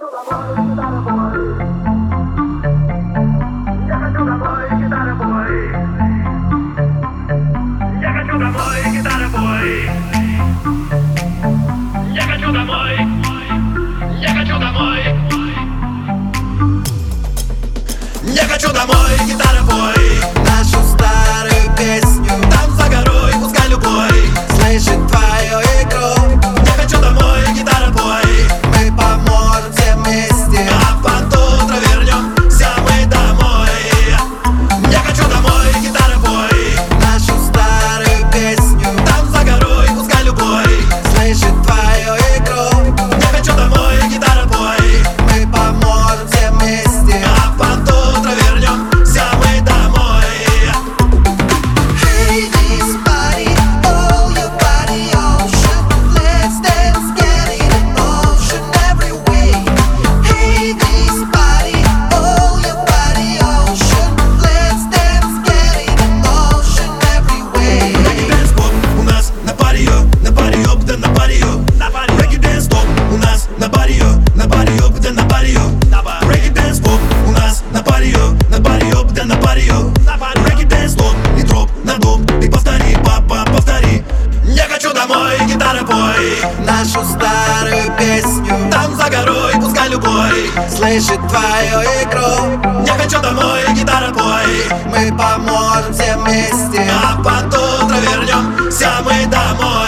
Я хочу домой, гитара бой, нашу старую песню. там за горой, пускай любой Слышит твою игру. Я хочу домой, гитара бой, Мы поможем все вместе. а под утро вернемся мы домой. Я хочу домой, гитара бой, Нашу старую песню. там за горой, пускай любой Слышит твою игру. Я хочу домой, гитара бой, Мы поможем все вместе. а под утро вернемся мы домой. Hey, this body, oh, your body ocean. Let's dance, get it in motion every way. Hey, this body, oh, your body ocean. Let's dance, get it in motion every way. Reggae dance pop у нас на парио, да на парио. Reggae dance pop у нас на парио, да на парио. Reggae dance pop у нас на парио, да на парио. Reggae dance pop и дроп на доп, ты повтори, папа, повтори. Я хочу домой, гитара бой, Нашу старую песню. там за горой, пускай любой Слышит твою игру. Я хочу домой, гитара бой, Мы поможем все вместе. а под утро вернемся мы домой.